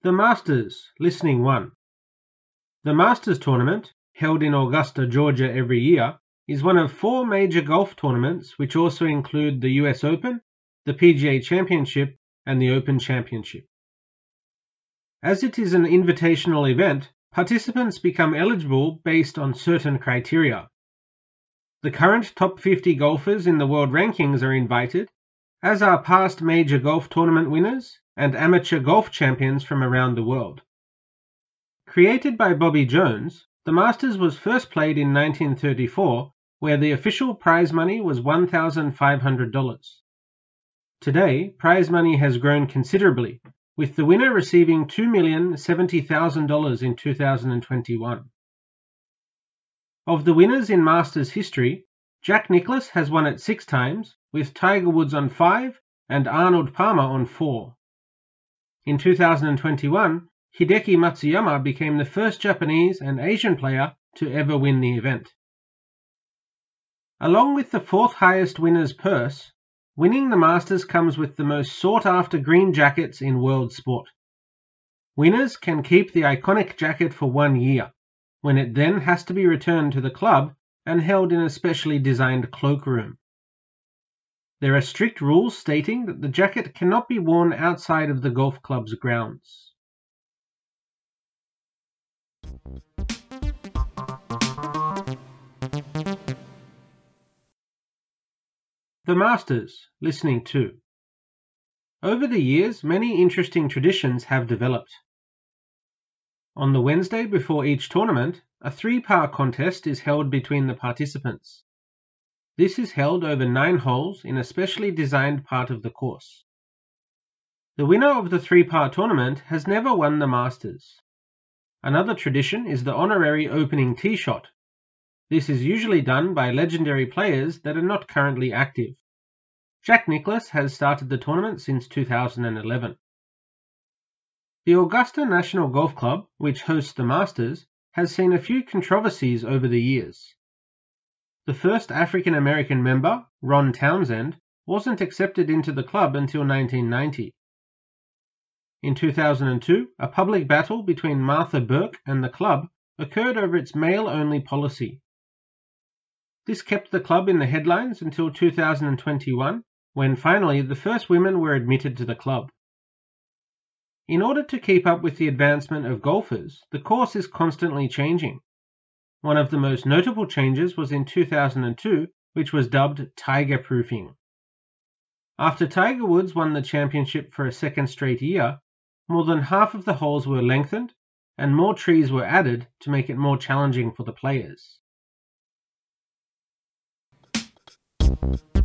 The Masters, Listening 1. The Masters Tournament, held in Augusta, Georgia every year, is one of 4 major golf tournaments which also include the US Open, the PGA Championship, and the Open Championship. As it is an invitational event, participants become eligible based on certain criteria. The current top 50 golfers in the world rankings are invited, as are past major golf tournament winners and amateur golf champions from around the world. Created by Bobby Jones, the Masters was first played in 1934, where the official prize money was $1,500. Today, prize money has grown considerably, with the winner receiving $2,070,000 in 2021. Of the winners in Masters history, Jack Nicklaus has won it 6 times, with Tiger Woods on 5 and Arnold Palmer on 4. In 2021, Hideki Matsuyama became the first Japanese and Asian player to ever win the event. Along with the 4th highest winner's purse, winning the Masters comes with the most sought-after green jackets in world sport. Winners can keep the iconic jacket for 1 year, when it then has to be returned to the club and held in a specially designed cloakroom. There are strict rules stating that the jacket cannot be worn outside of the golf club's grounds. The Masters, Listening 2. Over the years, many interesting traditions have developed. On the Wednesday before each tournament, a 3-par contest is held between the participants. This is held over 9 holes in a specially designed part of the course. The winner of the 3-par tournament has never won the Masters. Another tradition is the honorary opening tee shot. This is usually done by legendary players that are not currently active. Jack Nicklaus has started the tournament since 2011. The Augusta National Golf Club, which hosts the Masters, has seen a few controversies over the years. The first African-American member, Ron Townsend, wasn't accepted into the club until 1990. In 2002, a public battle between Martha Burke and the club occurred over its male-only policy. This kept the club in the headlines until 2021, when finally the first women were admitted to the club. In order to keep up with the advancement of golfers, the course is constantly changing. One of the most notable changes was in 2002, which was dubbed Tiger Proofing. After Tiger Woods won the championship for a second straight year, more than half of the holes were lengthened and more trees were added to make it more challenging for the players.